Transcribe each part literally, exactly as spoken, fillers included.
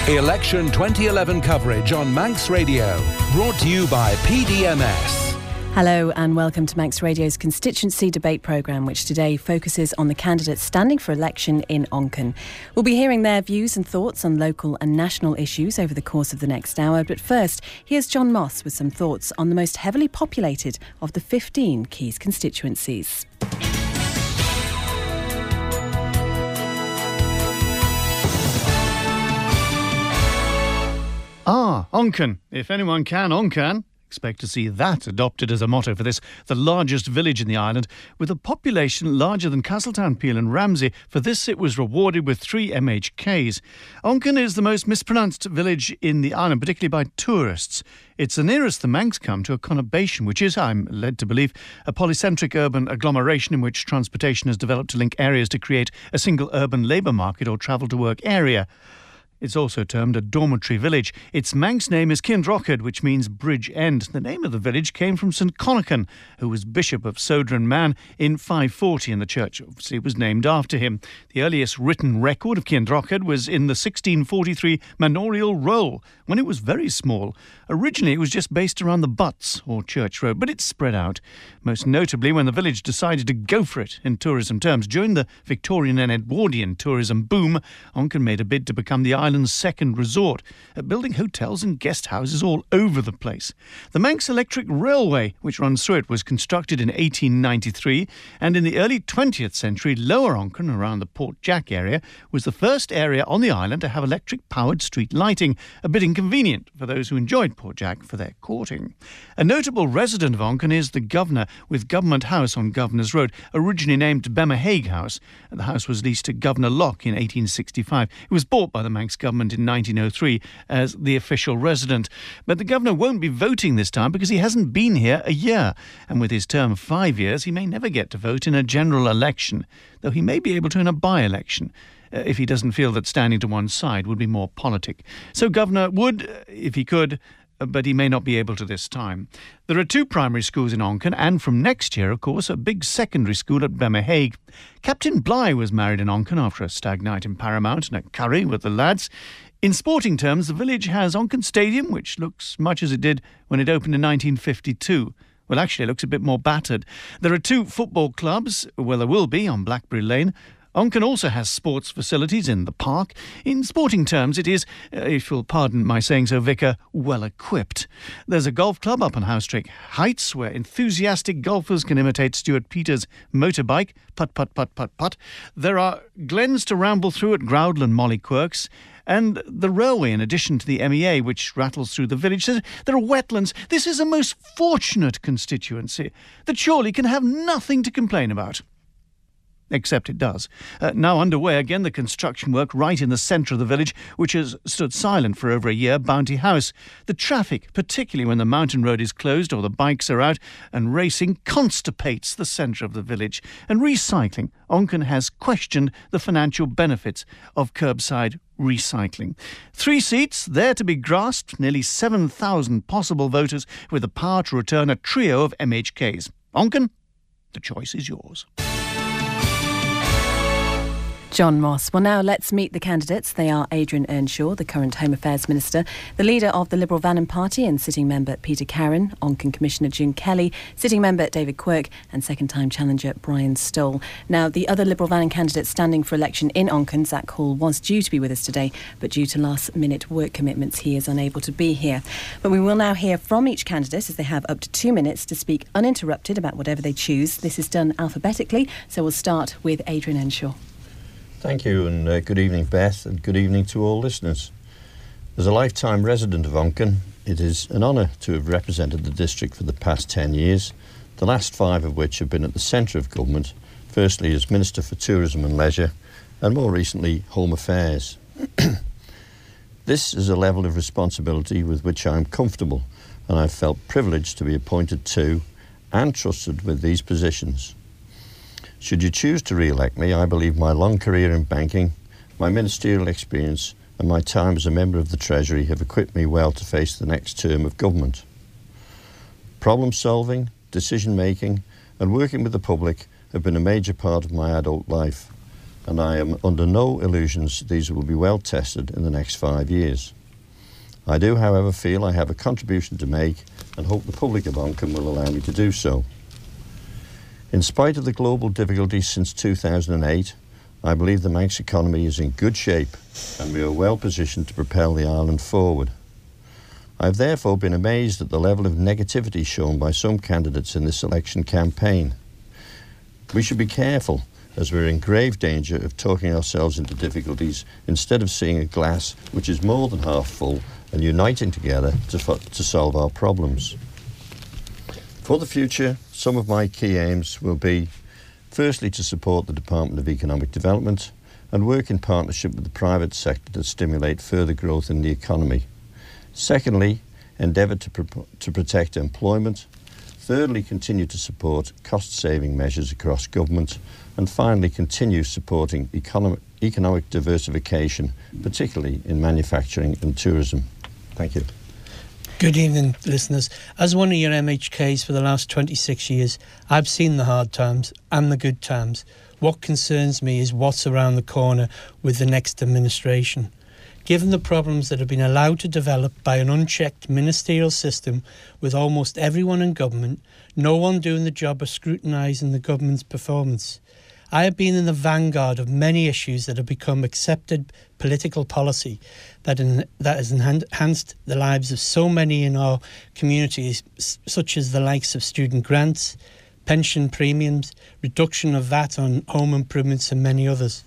Election twenty eleven coverage on Manx Radio. Brought to you by P D M S. Hello and welcome to Manx Radio's constituency debate programme, which today focuses on the candidates standing for election in Onken. We'll be hearing their views and thoughts on local and national issues over the course of the next hour. But first, here's John Moss with some thoughts on the most heavily populated of the fifteen Keys constituencies. Ah, Onken. If anyone can, Onken. Expect to see that adopted as a motto for this, the largest village in the island, with a population larger than Castletown, Peel and Ramsey. For this, it was rewarded with three M H Ks. Onken is the most mispronounced village in the island, particularly by tourists. It's the nearest the Manx come to a conurbation, which is, I'm led to believe, a polycentric urban agglomeration in which transportation has developed to link areas to create a single urban labour market or travel to work area. It's also termed a dormitory village. Its Manx name is Kinrochad, which means bridge end. The name of the village came from Saint Connachan, who was Bishop of Sodran Man in five forty, and the church obviously was named after him. The earliest written record of Kinrochad was in the sixteen forty-three manorial roll, when it was very small. Originally, it was just based around the Butts, or Church Road, but it's spread out. Most notably when the village decided to go for it in tourism terms. During the Victorian and Edwardian tourism boom, Onken made a bid to become the island's second resort, building hotels and guest houses all over the place. The Manx Electric Railway, which runs through it, was constructed in eighteen ninety-three, and in the early twentieth century, Lower Onken, around the Port Jack area, was the first area on the island to have electric-powered street lighting, a bit inconvenient for those who enjoyed Port Jack for their courting. A notable resident of Onken is the Governor, with Government House on Governor's Road, originally named Bemahaig House. The house was leased to Governor Locke in eighteen sixty-five. It was bought by the Manx government in nineteen oh three as the official resident. But the governor won't be voting this time because he hasn't been here a year. And with his term of five years, he may never get to vote in a general election, though he may be able to in a by-election. Uh, if he doesn't feel that standing to one side would be more politic. So Governor would, uh, if he could, but he may not be able to this time. There are two primary schools in Onken, and from next year, of course, a big secondary school at Bemahaig. Captain Bligh was married in Onken after a stag night in Paramount and a curry with the lads. In sporting terms, the village has Onken Stadium, which looks much as it did when it opened in nineteen fifty-two. Well, actually, it looks a bit more battered. There are two football clubs, well, there will be, on Blackberry Lane. Onken also has sports facilities in the park. In sporting terms, it is, uh, if you'll pardon my saying so, Vicar, well equipped. There's a golf club up on Housetrake Heights where enthusiastic golfers can imitate Stuart Peters' motorbike, putt, putt, putt, putt, putt. There are glens to ramble through at Groudland Molly Quirks. And the railway, in addition to the M E A, which rattles through the village, says there are wetlands. This is a most fortunate constituency that surely can have nothing to complain about. Except it does. Uh, now underway again, the construction work right in the centre of the village, which has stood silent for over a year, Bounty House. The traffic, particularly when the mountain road is closed or the bikes are out, and racing constipates the centre of the village. And recycling. Onken has questioned the financial benefits of curbside recycling. Three seats there to be grasped, nearly seven thousand possible voters with the power to return a trio of M H Ks. Onken, the choice is yours. John Moss. Well, now let's meet the candidates. They are Adrian Earnshaw, the current Home Affairs Minister, the leader of the Liberal Vannin Party and sitting member Peter Carron, Onken Commissioner June Kelly, sitting member David Quirk and second-time challenger Brian Stoll. Now, the other Liberal Vannin candidate standing for election in Onken, Zach Hall, was due to be with us today, but due to last-minute work commitments, he is unable to be here. But we will now hear from each candidate as they have up to two minutes to speak uninterrupted about whatever they choose. This is done alphabetically, so we'll start with Adrian Earnshaw. Thank you, and uh, good evening, Beth, and good evening to all listeners. As a lifetime resident of Onken, it is an honour to have represented the district for the past ten years, the last five of which have been at the centre of government, firstly as Minister for Tourism and Leisure, and more recently, Home Affairs. This is a level of responsibility with which I am comfortable, and I've felt privileged to be appointed to and trusted with these positions. Should you choose to re-elect me, I believe my long career in banking, my ministerial experience and my time as a member of the Treasury have equipped me well to face the next term of government. Problem solving, decision making and working with the public have been a major part of my adult life. and I am under no illusions these will be well tested in the next five years. I do, however, feel I have a contribution to make and hope the public of Onchan will allow me to do so. In spite of the global difficulties since two thousand eight, I believe the Manx economy is in good shape and we are well positioned to propel the island forward. I have therefore been amazed at the level of negativity shown by some candidates in this election campaign. We should be careful, as we're in grave danger of talking ourselves into difficulties instead of seeing a glass which is more than half full and uniting together to, to solve our problems. For the future, some of my key aims will be, firstly, to support the Department of Economic Development and work in partnership with the private sector to stimulate further growth in the economy. Secondly, endeavour to, pro- to protect employment. Thirdly, continue to support cost-saving measures across government. And finally, continue supporting economic, economic diversification, particularly in manufacturing and tourism. Thank you. Good evening, listeners. As one of your M H Ks for the last twenty-six years, I've seen the hard times and the good times. What concerns me is what's around the corner with the next administration. Given the problems that have been allowed to develop by an unchecked ministerial system with almost everyone in government, no one doing the job of scrutinising the government's performance. I have been in the vanguard of many issues that have become accepted political policy that in, that has enhanced the lives of so many in our communities, such as the likes of student grants, pension premiums, reduction of V A T on home improvements and many others.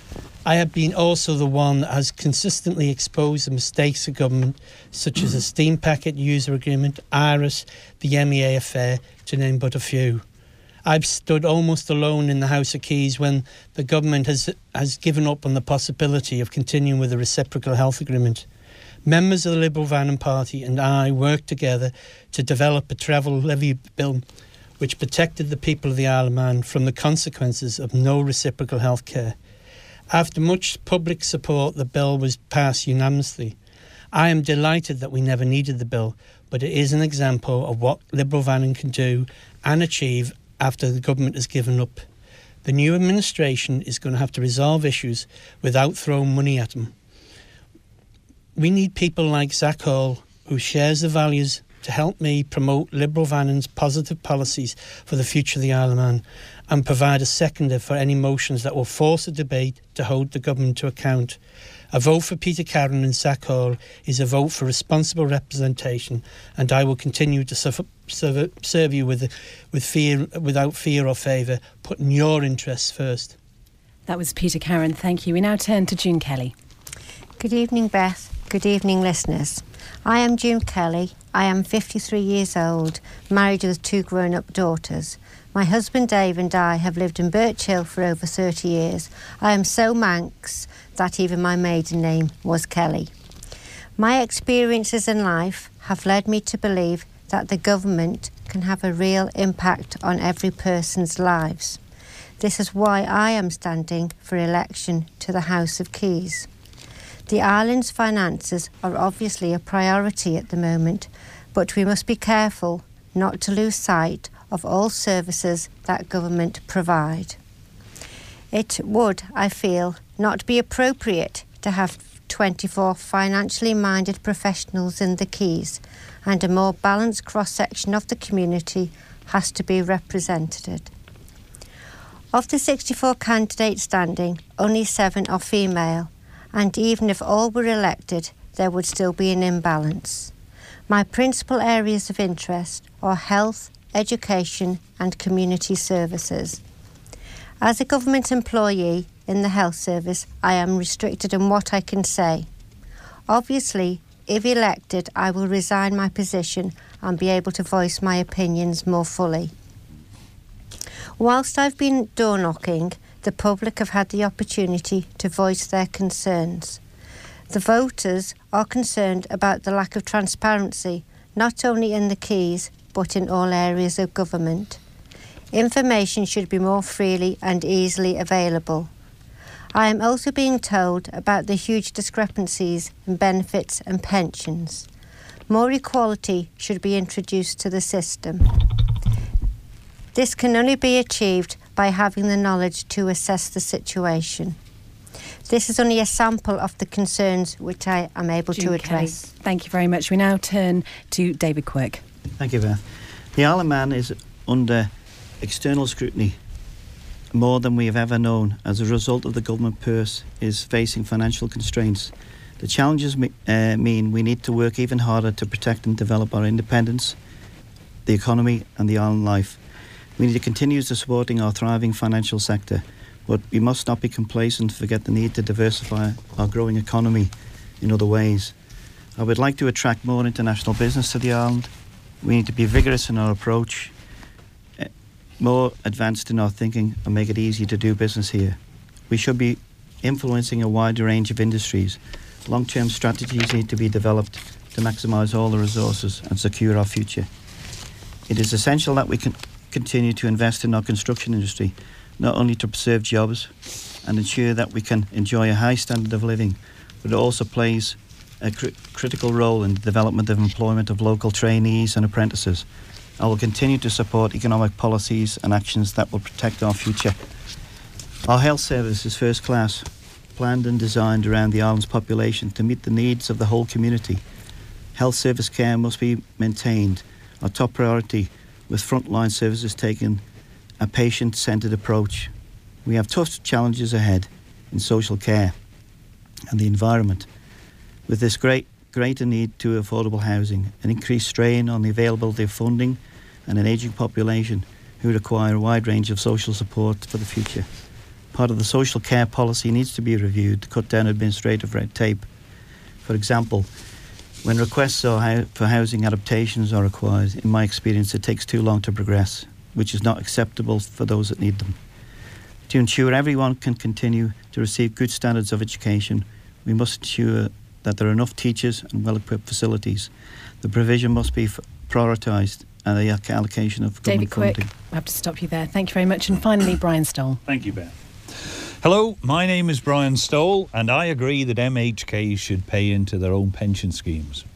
I have been also the one that has consistently exposed the mistakes of government, such as the Steam Packet User Agreement, IRIS, the M E A affair, to name but a few. I've stood almost alone in the House of Keys when the government has has given up on the possibility of continuing with the reciprocal health agreement. Members of the Liberal Vannin Party and I worked together to develop a travel levy bill which protected the people of the Isle of Man from the consequences of no reciprocal health care. After much public support, the bill was passed unanimously. I am delighted that we never needed the bill, but it is an example of what Liberal Vannin can do and achieve after the government has given up. The new administration is going to have to resolve issues without throwing money at them. We need people like Zach Hall, who shares the values, to help me promote Liberal Vannin's positive policies for the future of the Isle of Man and provide a seconder for any motions that will force a debate to hold the government to account. A vote for Peter Carron and Zach Hall is a vote for responsible representation, and I will continue to serve, serve, serve you with, with fear, without fear or favour, putting your interests first. That was Peter Carron. Thank you. We now turn to June Kelly. Good evening, Beth. Good evening, listeners. I am June Kelly. I am fifty-three years old, married with two grown-up daughters. My husband Dave and I have lived in Birch Hill for over thirty years. I am so Manx that even my maiden name was Kelly. My experiences in life have led me to believe that the government can have a real impact on every person's lives. This is why I am standing for election to the House of Keys. The island's finances are obviously a priority at the moment, but we must be careful not to lose sight of all services that government provide. It would, I feel, not be appropriate to have twenty-four financially minded professionals in the Keys, and a more balanced cross-section of the community has to be represented. Of the sixty-four candidates standing, only seven are female, and even if all were elected, there would still be an imbalance. My principal areas of interest are health, education and community services. As a government employee in the health service, I am restricted in what I can say. Obviously, if elected, I will resign my position and be able to voice my opinions more fully. Whilst I've been door knocking, the public have had the opportunity to voice their concerns. The voters are concerned about the lack of transparency, not only in the Keys, but in all areas of government. Information should be more freely and easily available. I am also being told about the huge discrepancies in benefits and pensions. More equality should be introduced to the system. This can only be achieved by having the knowledge to assess the situation. This is only a sample of the concerns which I am able June to address. Kelly, thank you very much. We now turn to David Quirk. Thank you, Beth. The Isle of Man is under external scrutiny more than we have ever known as a result of the government purse is facing financial constraints. The challenges me, uh, mean we need to work even harder to protect and develop our independence, the economy and the island life. We need to continue to supporting our thriving financial sector, but we must not be complacent and forget the need to diversify our growing economy in other ways. I would like to attract more international business to the island. We need to be vigorous in our approach, more advanced in our thinking, and make it easy to do business here. We should be influencing a wider range of industries. Long-term strategies need to be developed to maximise all the resources and secure our future. It is essential that we can continue to invest in our construction industry, not only to preserve jobs and ensure that we can enjoy a high standard of living, but it also plays a cr- critical role in the development of employment of local trainees and apprentices. I will continue to support economic policies and actions that will protect our future. Our health service is first class, planned and designed around the island's population to meet the needs of the whole community. Health service care must be maintained, our top priority, with frontline services taking a patient-centred approach. We have tough challenges ahead in social care and the environment, with this great greater need to affordable housing, an increased strain on the availability of funding, and an ageing population who require a wide range of social support for the future. Part of the social care policy needs to be reviewed to cut down administrative red tape. For example, when requests for housing adaptations are required, in my experience it takes too long to progress, which is not acceptable for those that need them. To ensure everyone can continue to receive good standards of education, we must ensure that there are enough teachers and well-equipped facilities. The provision must be f- prioritised and the allocation of government David Quick, funding. I have to stop you there. Thank you very much. And finally, Brian Stoll. Thank you, Beth. Hello, my name is Brian Stoll, and I agree that M H Ks should pay into their own pension schemes.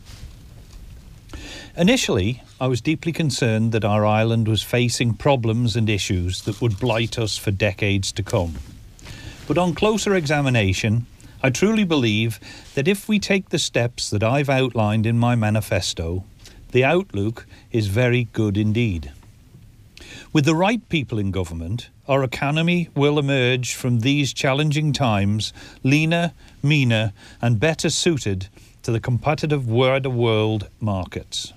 Initially, I was deeply concerned that our island was facing problems and issues that would blight us for decades to come. But on closer examination, I truly believe that if we take the steps that I've outlined in my manifesto, the outlook is very good indeed. With the right people in government, our economy will emerge from these challenging times leaner, meaner, and better suited to the competitive wider world markets.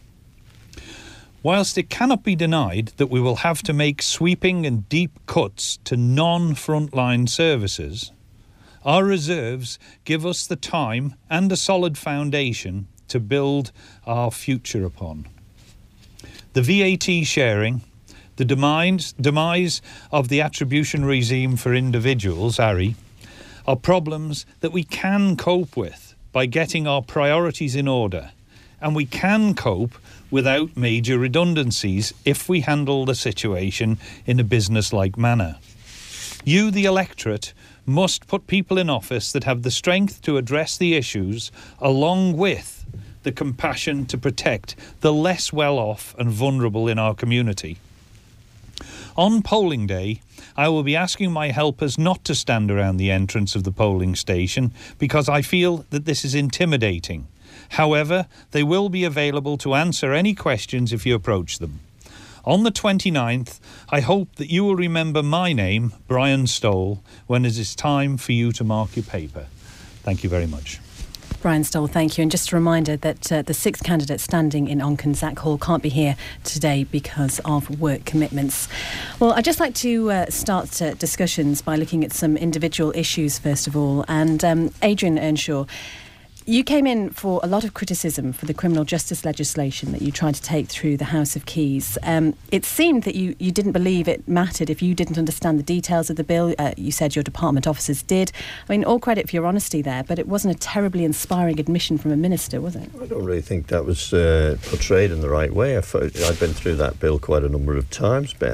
Whilst it cannot be denied that we will have to make sweeping and deep cuts to non-frontline services, our reserves give us the time and a solid foundation to build our future upon. The V A T sharing, the demise, demise of the attribution regime for individuals, A R I, are problems that we can cope with by getting our priorities in order, and we can cope without major redundancies if we handle the situation in a business-like manner. You, the electorate, must put people in office that have the strength to address the issues, along with the compassion to protect the less well-off and vulnerable in our community. On polling day, I will be asking my helpers not to stand around the entrance of the polling station because I feel that this is intimidating. However, they will be available to answer any questions if you approach them. On the twenty-ninth, I hope that you will remember my name, Brian Stoll, when it is time for you to mark your paper. Thank you very much. Brian Stoll, thank you. And just a reminder that uh, the sixth candidate standing in Onken, Zach Hall, can't be here today because of work commitments. Well, I'd just like to uh, start uh, discussions by looking at some individual issues, first of all. And um, Adrian Earnshaw, you came in for a lot of criticism for the criminal justice legislation that you tried to take through the House of Keys. Um, it seemed that you, you didn't believe it mattered if you didn't understand the details of the bill. Uh, you said your department officers did. I mean, all credit for your honesty there, but it wasn't a terribly inspiring admission from a minister, was it? I don't really think that was uh, portrayed in the right way. I've, I've been through that bill quite a number of times, Beth.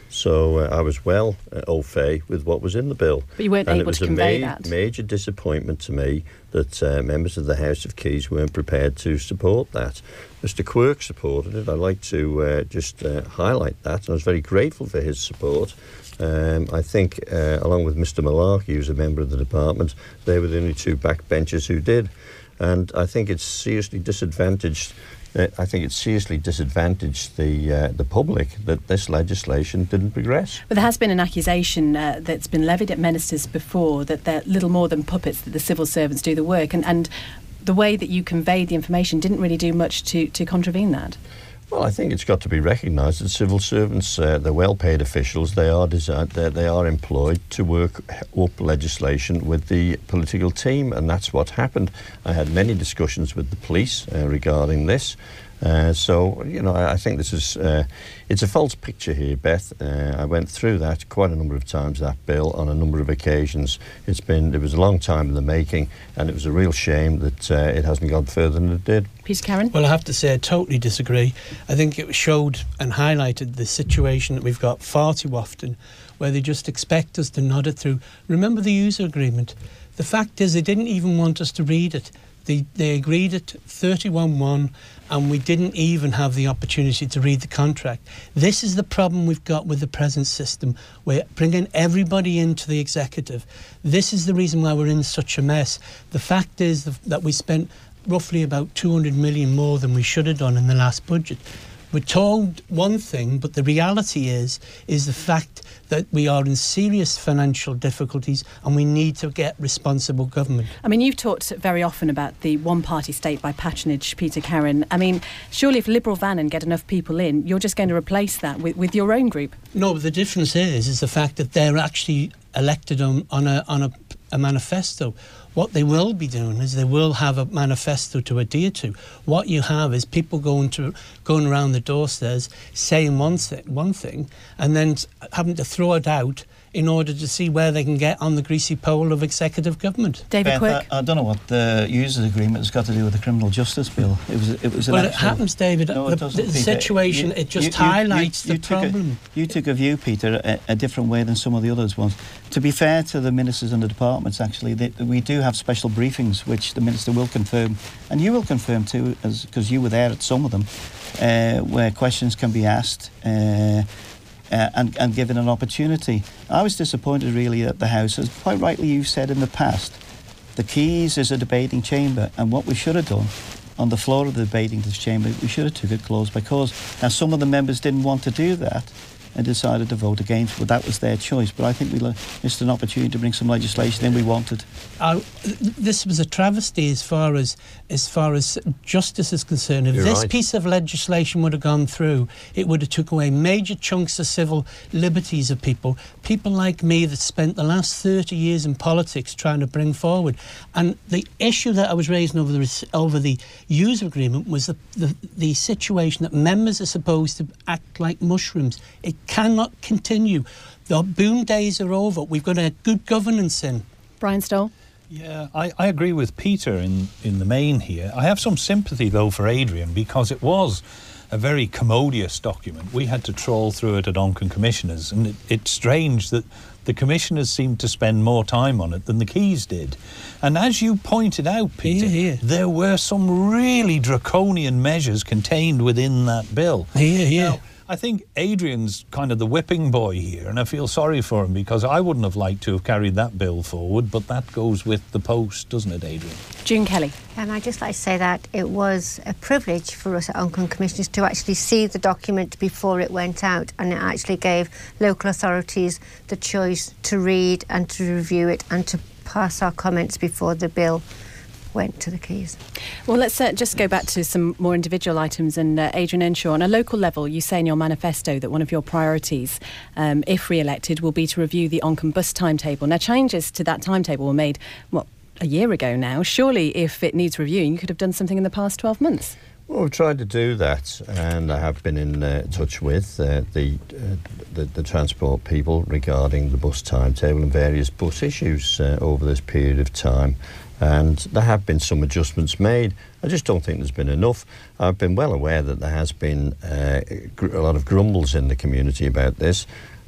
So uh, I was well uh, au fait with what was in the bill. But you weren't and able it was to convey a ma- that. major disappointment to me that uh, members of the House of Keys weren't prepared to support that. Mister Quirk supported it. I'd like to uh, just uh, highlight that, and I was very grateful for his support. Um, I think, uh, along with Mister Malarkey, who's a member of the department, they were the only two backbenchers who did. And I think it's seriously disadvantaged. Uh, I think it's seriously disadvantaged the uh, the public that this legislation didn't progress. But there has been an accusation uh, that's been levied at ministers before that they're little more than puppets, that the civil servants do the work, and, and the way that you conveyed the information didn't really do much to, to contravene that. Well, I think it's got to be recognised that civil servants, uh, they're well-paid officials. They are designed, they are employed to work up legislation with the political team, and that's what happened. I had many discussions with the police uh, regarding this. Uh, so, you know, I, I think this is, uh, it's a false picture here, Beth. Uh, I went through that quite a number of times, that bill, on a number of occasions. It's been, it was a long time in the making, and it was a real shame that uh, it hasn't gone further than it did. Peter Carron? Well, I have to say I totally disagree. I think it showed and highlighted the situation that we've got far too often, where they just expect us to nod it through. Remember the user agreement? The fact is they didn't even want us to read it. They, they agreed at thirty-one one, and we didn't even have the opportunity to read the contract. This is the problem we've got with the present system. We're bringing everybody into the executive. This is the reason why we're in such a mess. The fact is that we spent roughly about two hundred million more than we should have done in the last budget. We're told one thing, but the reality is is the fact that we are in serious financial difficulties and we need to get responsible government. I mean, you've talked very often about the one-party state by patronage, Peter Carron. I mean, surely if Liberal Vannon get enough people in, you're just going to replace that with, with your own group. No, but the difference is is the fact that they're actually elected on, on a on a, a manifesto. What they will be doing is they will have a manifesto to adhere to. What you have is people going to going around the doorstairs saying one thing, one thing, and then having to throw it out in order to see where they can get on the greasy pole of executive government. David Beth, Quirk? I, I don't know what the users' agreement has got to do with the criminal justice bill. It was, it was. An well, actual, it happens, David. No, the, it doesn't, the Peter. situation You- it just you- you- highlights you- you the took a- problem. You took a view, Peter, a, a different way than some of the others ones. To be fair to the ministers and the departments, actually, they, we do have special briefings, which the minister will confirm, and you will confirm too, as because you were there at some of them, uh, where questions can be asked. Uh, Uh, and, and given an opportunity. I was disappointed really that the House, as quite rightly you've said in the past, the Keys is a debating chamber, and what we should have done on the floor of the debating chamber, we should have took it close by cause. Now some of the members didn't want to do that and decided to vote against, but that was their choice. But I think we missed an opportunity to bring some legislation in we wanted. I, this was a travesty as far as as far as justice is concerned. If You're this right. piece of legislation would have gone through, it would have took away major chunks of civil liberties of people. People like me that spent the last thirty years in politics trying to bring forward. And the issue that I was raising over the over the user agreement was the, the, the situation that members are supposed to act like mushrooms. It cannot continue. The boom days are over. We've got a good governance in. Brian Stoll? Yeah, I, I agree with Peter in, in the main here. I have some sympathy, though, for Adrian, because it was a very commodious document. We had to trawl through it at Onken Commissioners, and it, it's strange that the Commissioners seemed to spend more time on it than the Keys did. And as you pointed out, Peter, Here, here. there were some really draconian measures contained within that bill. Here, here. Now, I think Adrian's kind of the whipping boy here, and I feel sorry for him because I wouldn't have liked to have carried that bill forward, but that goes with the post, doesn't it, Adrian? June Kelly? And I'd just like to say that it was a privilege for us at Onken Commissioners to actually see the document before it went out, and it actually gave local authorities the choice to read and to review it and to pass our comments before the bill went to the Keys. Well, let's uh, just go back to some more individual items. And uh, Adrian Earnshaw, on a local level, you say in your manifesto that one of your priorities, um, if re-elected, will be to review the Onken bus timetable. Now, changes to that timetable were made, what, a year ago now. Surely, if it needs reviewing, you could have done something in the past twelve months. Well, we've tried to do that, and I have been in uh, touch with uh, the, uh, the the transport people regarding the bus timetable and various bus issues uh, over this period of time. And there have been some adjustments made. I just don't think there's been enough. I've been well aware that there has been uh, gr- a lot of grumbles in the community about this.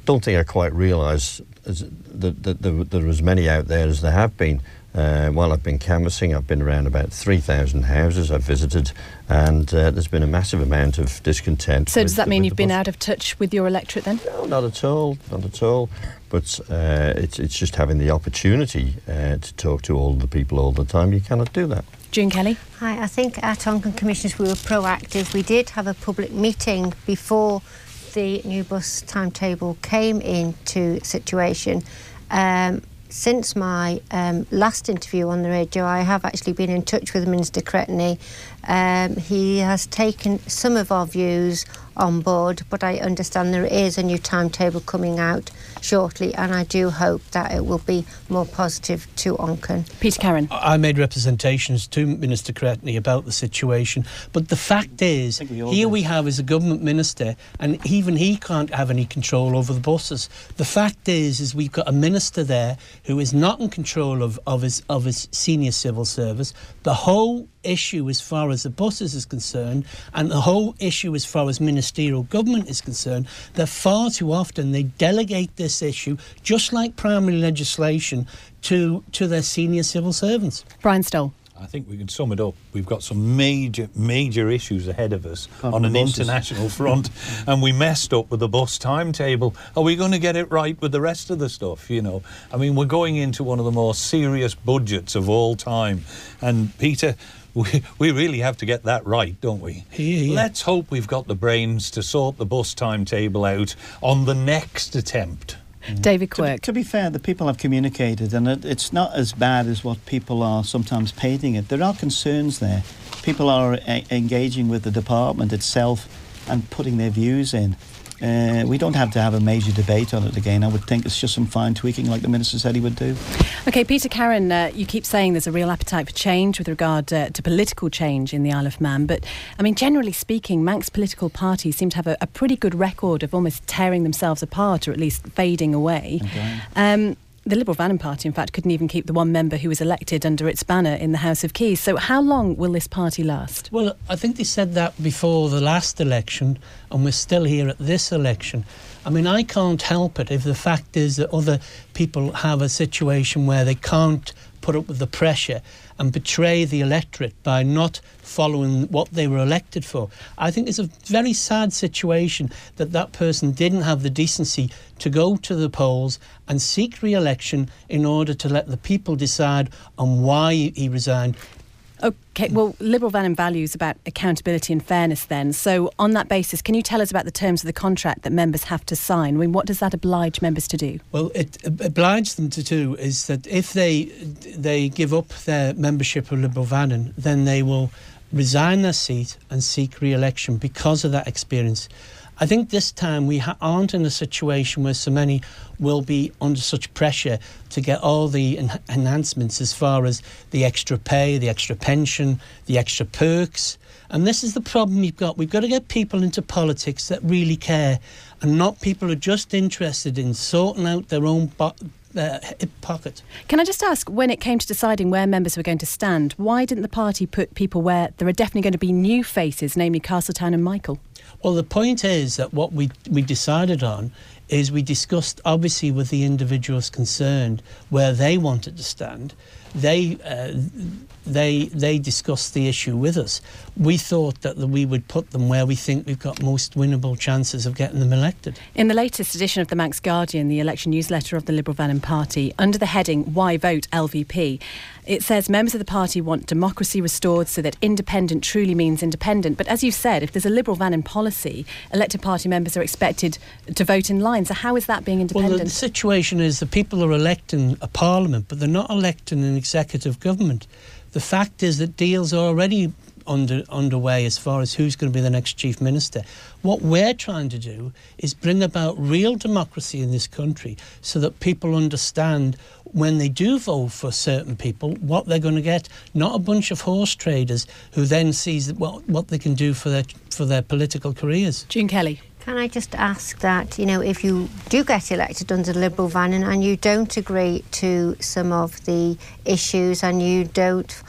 don't think I quite realise that, that there, there are as many out there as there have been. Uh, while I've been canvassing, I've been around about three thousand houses I've visited, and uh, there's been a massive amount of discontent. So does that mean you've been bus. out of touch with your electorate then? No, not at all, not at all. But uh, it's, it's just having the opportunity uh, to talk to all the people all the time. You cannot do that. June Kelly? Hi, I think at Onken Commissioners we were proactive. We did have a public meeting before the new bus timetable came into situation. Um, Since my um, last interview on the radio, I have actually been in touch with Minister Cretney. Um, he has taken some of our views on board, but I understand there is a new timetable coming out shortly, and I do hope that it will be more positive to Onken. Peter Carron. I made representations to Minister Cretney about the situation, but the fact is, we here do. we have as a government minister, and even he can't have any control over the buses. The fact is, is we've got a minister there who is not in control of, of his of his senior civil service. The whole issue as far as the buses is concerned, and the whole issue as far as ministerial government is concerned, that far too often they delegate this issue, just like primary legislation, to to their senior civil servants. Brian Stoll. I think we can sum it up. We've got some major, major issues ahead of us Apart on an buses. international front, and we messed up with the bus timetable. Are we going to get it right with the rest of the stuff, you know? I mean, we're going into one of the more serious budgets of all time. And, Peter, we, we really have to get that right, don't we? Yeah, yeah. Let's hope we've got the brains to sort the bus timetable out on the next attempt. David To, Quirk. to be fair, the people have communicated, and it, it's not as bad as what people are sometimes painting it. There are concerns there. People are a- engaging with the department itself and putting their views in. Uh, we don't have to have a major debate on it again. I would think it's just some fine tweaking like the Minister said he would do. OK, Peter Carron, uh, you keep saying there's a real appetite for change with regard uh, to political change in the Isle of Man. But, I mean, generally speaking, Manx political parties seem to have a, a pretty good record of almost tearing themselves apart, or at least fading away. Okay. Um, the Liberal Vannin Party, in fact, couldn't even keep the one member who was elected under its banner in the House of Keys. So how long will this party last? Well, I think they said that before the last election, and we're still here at this election. I mean, I can't help it if the fact is that other people have a situation where they can't put up with the pressure and betray the electorate by not following what they were elected for. I think it's a very sad situation that that person didn't have the decency to go to the polls and seek re-election in order to let the people decide on why he resigned. OK, well, Liberal Vannin values about accountability and fairness then. So on that basis, can you tell us about the terms of the contract that members have to sign? I mean, what does that oblige members to do? Well, it obliges them to do is that if they they give up their membership of Liberal Vannin, then they will resign their seat and seek re-election because of that experience. I think this time we ha- aren't in a situation where so many will be under such pressure to get all the en- enhancements as far as the extra pay, the extra pension, the extra perks. And this is the problem we've got. We've got to get people into politics that really care, and not people who are just interested in sorting out their own bo- uh, hip pocket. Can I just ask, when it came to deciding where members were going to stand, why didn't the party put people where there are definitely going to be new faces, namely Castletown and Michael? Well, the point is that what we we decided on is we discussed, obviously, with the individuals concerned where they wanted to stand. They uh, they they discussed the issue with us. We thought that we would put them where we think we've got most winnable chances of getting them elected. In the latest edition of the Manx Guardian, the election newsletter of the Liberal Vannin Party, under the heading Why Vote L V P, it says members of the party want democracy restored so that independent truly means independent. But as you said, if there's a Liberal Vannin policy, elected party members are expected to vote in line. So how is that being independent? Well, the, the situation is that people are electing a parliament, but they're not electing an executive government. The fact is that deals are already under underway as far as who's going to be the next chief minister. What we're trying to do is bring about real democracy in this country so that people understand when they do vote for certain people what they're going to get, not a bunch of horse traders who then sees what what they can do for their for their political careers. June Kelly. Can I just ask that, you know, if you do get elected under Liberal Vannin and you don't agree to some of the issues and you don't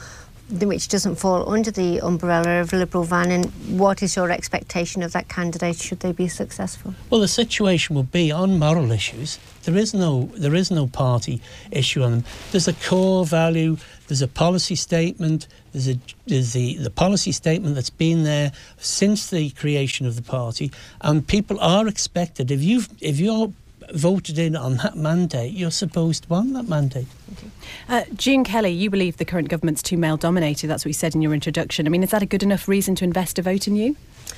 which doesn't fall under the umbrella of Liberal Van, and what is your expectation of that candidate should they be successful? Well, the situation will be on moral issues. There is no there is no party issue on them. There's a core value, there's a policy statement, there's a there's the, the policy statement that's been there since the creation of the party, and people are expected, if you've if you're voted in on that mandate, you're supposed to want that mandate. Uh, June Kelly, you believe the current government's too male-dominated. That's what you said in your introduction. I mean, is that a good enough reason to invest a vote in you?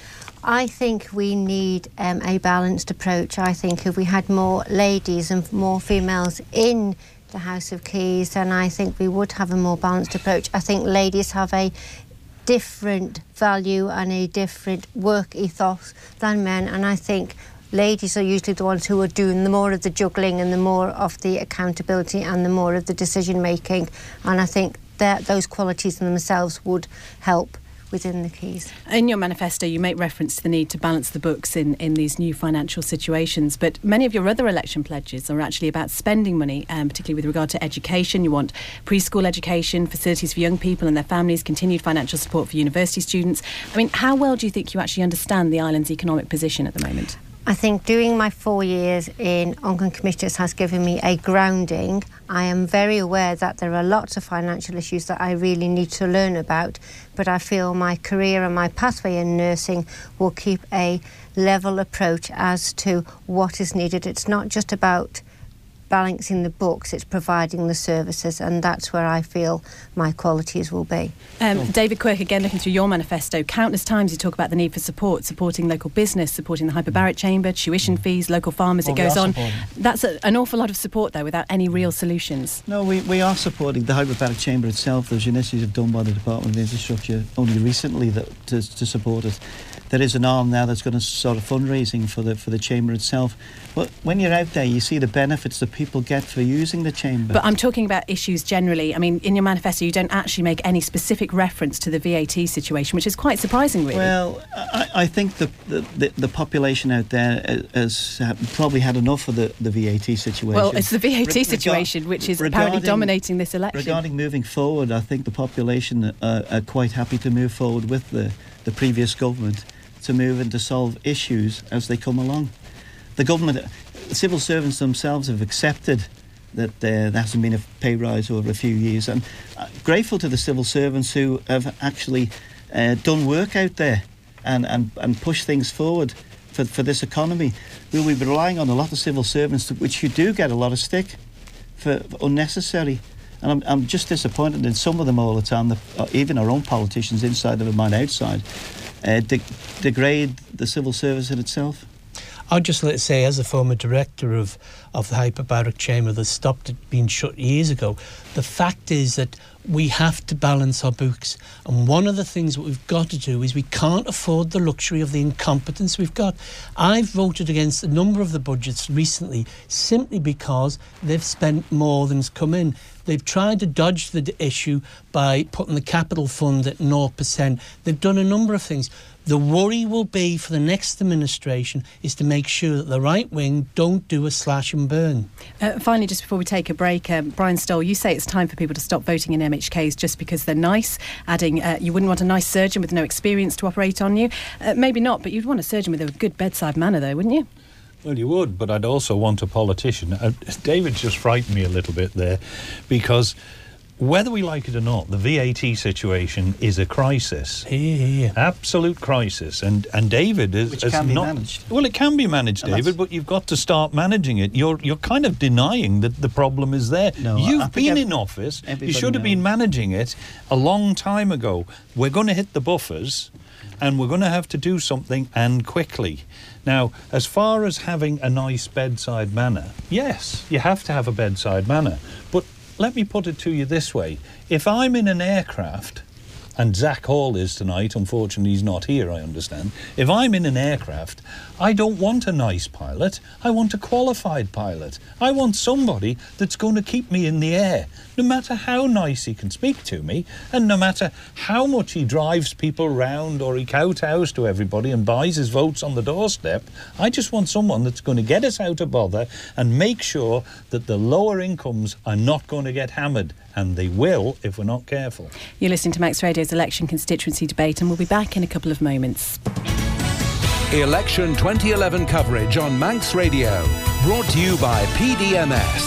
I think we need um, a balanced approach. I think if we had more ladies and more females in the House of Keys, then I think we would have a more balanced approach. I think ladies have a different value and a different work ethos than men, and I think ladies are usually the ones who are doing the more of the juggling and the more of the accountability and the more of the decision making, and I think that those qualities in themselves would help within the Keys. In your manifesto, you make reference to the need to balance the books in, in these new financial situations, but many of your other election pledges are actually about spending money, um, particularly with regard to education. You want preschool education, facilities for young people and their families, continued financial support for university students. I mean, how well do you think you actually understand the island's economic position at the moment? I think doing my four years in Onken Commissioners has given me a grounding. I am very aware that there are lots of financial issues that I really need to learn about, but I feel my career and my pathway in nursing will keep a level approach as to what is needed. It's not just about balancing the books, it's providing the services, and that's where I feel my qualities will be. Um, David Quirk, again looking through your manifesto, countless times you talk about the need for support, supporting local business, supporting the hyperbaric chamber, tuition fees, local farmers, well, it goes on. Supporting. That's a, an awful lot of support though, without any real solutions. No, we, we are supporting the hyperbaric chamber itself. There's initiatives done by the Department of Infrastructure only recently that to, to support it. There is an arm now that's going to sort of fundraising for the for the chamber itself. But when you're out there, you see the benefits that people get for using the chamber. But I'm talking about issues generally. I mean, in your manifesto, you don't actually make any specific reference to the V A T situation, which is quite surprising, really. Well, I, I think the, the the population out there has probably had enough of the, the V A T situation. Well, it's the V A T Re- situation which is apparently dominating this election. Regarding moving forward, I think the population uh, are quite happy to move forward with the, the previous government to move and to solve issues as they come along. The government, the civil servants themselves have accepted that uh, there hasn't been a pay rise over a few years, and uh, grateful to the civil servants who have actually uh, done work out there and, and, and pushed things forward for, for this economy. We'll be relying on a lot of civil servants, which you do get a lot of stick for, for unnecessary. And I'm, I'm just disappointed in some of them all the time, that, uh, even our own politicians inside, never mind outside, uh, de- degrade the civil service in itself. I'd just like to say, as a former director of, of the hyperbaric chamber that stopped it being shut years ago, the fact is that we have to balance our books. And one of the things that we've got to do is we can't afford the luxury of the incompetence we've got. I've voted against a number of the budgets recently simply because they've spent more than's come in. They've tried to dodge the issue by putting the capital fund at zero percent. They've done a number of things. The worry will be for the next administration is to make sure that the right wing don't do a slash and burn. Uh, finally, just before we take a break, um, Brian Stoll, you say it's time for people to stop voting in M H Ks just because they're nice, adding uh, you wouldn't want a nice surgeon with no experience to operate on you. Uh, maybe not, but you'd want a surgeon with a good bedside manner though, wouldn't you? Well, you would, but I'd also want a politician. Uh, David just frightened me a little bit there, because whether we like it or not, the V A T situation is a crisis. Yeah. Absolute crisis. And and David is... Which has can be not, managed. Well, it can be managed, And David, but you've got to start managing it. You're you're kind of denying that the problem is there. No, You've I think been ev- in office. You everybody should have been knows. managing it a long time ago. We're going to hit the buffers, and we're going to have to do something, and quickly. Now, as far as having a nice bedside manner, yes, you have to have a bedside manner. But let me put it to you this way. If I'm in an aircraft, and Zach Hall is tonight, unfortunately he's not here, I understand. If I'm in an aircraft, I don't want a nice pilot. I want a qualified pilot. I want somebody that's going to keep me in the air, no matter how nice he can speak to me, and no matter how much he drives people round or he kowtows to everybody and buys his votes on the doorstep. I just want someone that's going to get us out of bother and make sure that the lower incomes are not going to get hammered. and they will if we're not careful. You're listening to Manx Radio's election constituency debate, and we'll be back in a couple of moments. Election twenty eleven coverage on Manx Radio. Brought to you by P D M S.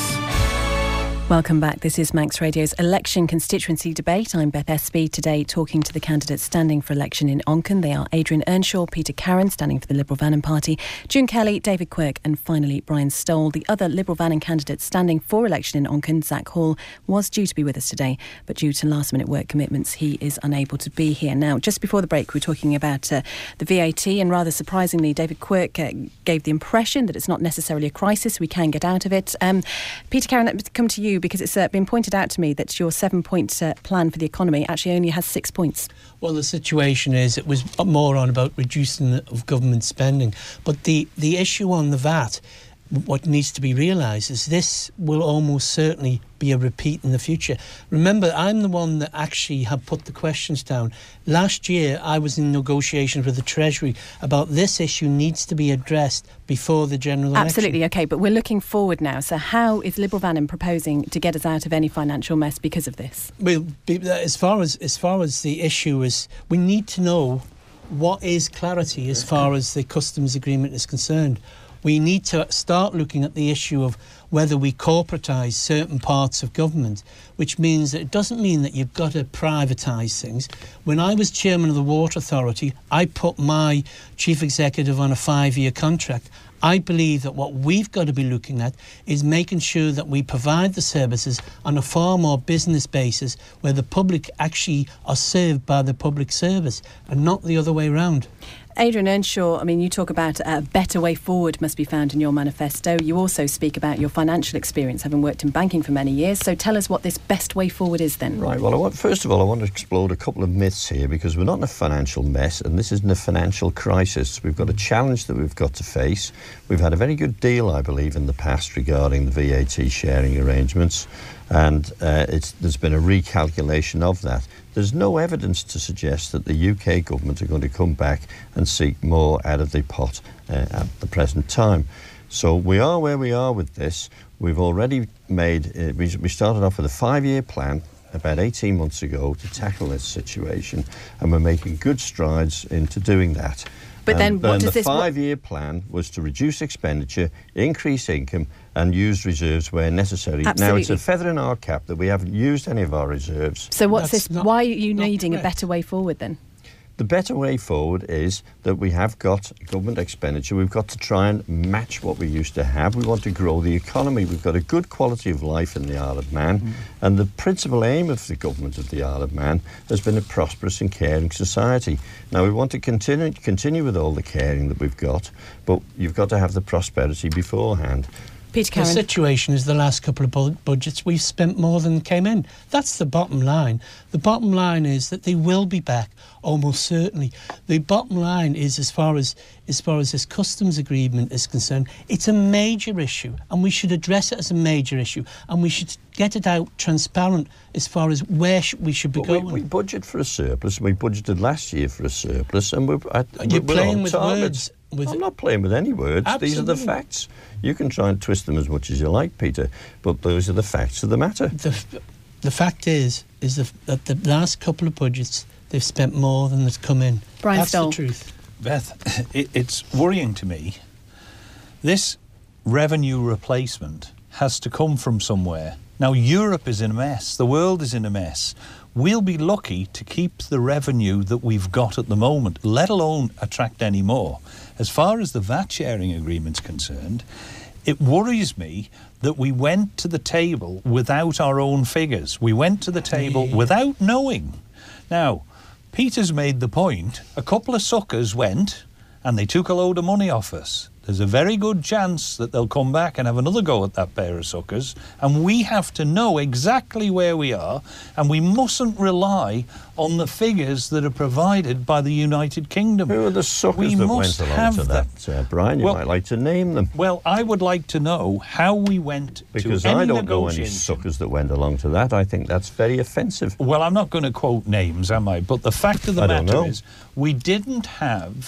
Welcome back. This is Manx Radio's election constituency debate. I'm Beth Espy, today talking to the candidates standing for election in Onchan. They are Adrian Earnshaw, Peter Carron, standing for the Liberal Vannin Party, June Kelly, David Quirk, and finally Brian Stoll. The other Liberal Vannin candidate standing for election in Onchan, Zach Hall, was due to be with us today, but due to last-minute work commitments, he is unable to be here. Now, just before the break, we were talking about uh, the V A T, and rather surprisingly, David Quirk uh, gave the impression that it's not necessarily a crisis, we can get out of it. Um, Peter Carron, let me come to you, because it's uh, been pointed out to me that your seven-point uh, plan for the economy actually only has six points. Well, the situation is it was more on about reducing of government spending. But the, the issue on the V A T, what needs to be realised is this will almost certainly be a repeat in the future. Remember, I'm the one that actually have put the questions down. Last year, I was in negotiations with the Treasury about this issue needs to be addressed before the general election. Absolutely, OK, but we're looking forward now. So how is Liberal Vannin proposing to get us out of any financial mess because of this? Well, as far as, as far as the issue is, we need to know what is clarity as far as the customs agreement is concerned. We need to start looking at the issue of whether we corporatise certain parts of government, which means that it doesn't mean that you've got to privatise things. When I was chairman of the Water Authority, I put my chief executive on a five-year contract. I believe that what we've got to be looking at is making sure that we provide the services on a far more business basis where the public actually are served by the public service and not the other way around. Adrian Earnshaw, I mean, you talk about a better way forward must be found in your manifesto. You also speak about your financial experience, having worked in banking for many years. So tell us what this best way forward is then. Right, well, I want, first of all, I want to explode a couple of myths here, because we're not in a financial mess and this isn't a financial crisis. We've got a challenge that we've got to face. We've had a very good deal, I believe, in the past regarding the V A T sharing arrangements, and uh, it's, there's been a recalculation of that. There's no evidence to suggest that the U K government are going to come back and seek more out of the pot uh, at the present time. So we are where we are with this. We've already made, uh, we, we started off with a five-year plan about eighteen months ago to tackle this situation, and we're making good strides into doing that. But then um, what and does the this... five-year plan was to reduce expenditure, increase income, and use reserves where necessary. Absolutely. Now, it's a feather in our cap that we haven't used any of our reserves. So what's That's this? not- Why are you not needing correct. a better way forward then? The better way forward is that we have got government expenditure. We've got to try and match what we used to have. We want to grow the economy. We've got a good quality of life in the Isle of Man. Mm. And the principal aim of the government of the Isle of Man has been a prosperous and caring society. Now, we want to continue, continue with all the caring that we've got, but you've got to have the prosperity beforehand. Peter The Carron. situation is the last couple of bu- budgets we've spent more than came in. That's the bottom line. The bottom line is that they will be back, almost certainly. The bottom line is, as far as as far as this customs agreement is concerned, it's a major issue, and we should address it as a major issue, and we should get it out transparent as far as where sh- we should be But we, going. we budget for a surplus. We budgeted last year for a surplus, and we're, at, You're we're playing on with target. words. With I'm not playing with any words. These are the Absolutely. facts. You can try and twist them as much as you like, Peter, but those are the facts of the matter. The, the fact is, is the, that the last couple of budgets, they've spent more than has come in. Brian That's Stoll. the truth. Beth, it, it's worrying to me. This revenue replacement has to come from somewhere. Now, Europe is in a mess. The world is in a mess. We'll be lucky to keep the revenue that we've got at the moment, let alone attract any more. As far as the V A T sharing agreement's concerned, it worries me that we went to the table without our own figures. We went to the table without knowing. Now, Peter's made the point, a couple of suckers went and they took a load of money off us. There's a very good chance that they'll come back and have another go at that pair of suckers, and we have to know exactly where we are, and we mustn't rely on the figures that are provided by the United Kingdom. Who are the suckers we that must went along have to them. that, uh, Brian? You Well- might like to name them. Well, I would like to know how we went Because to any I don't know any negotiation. suckers that went along to that. I think that's very offensive. Well, I'm not going to quote names, am I? But the fact of the I don't matter know. is, we didn't have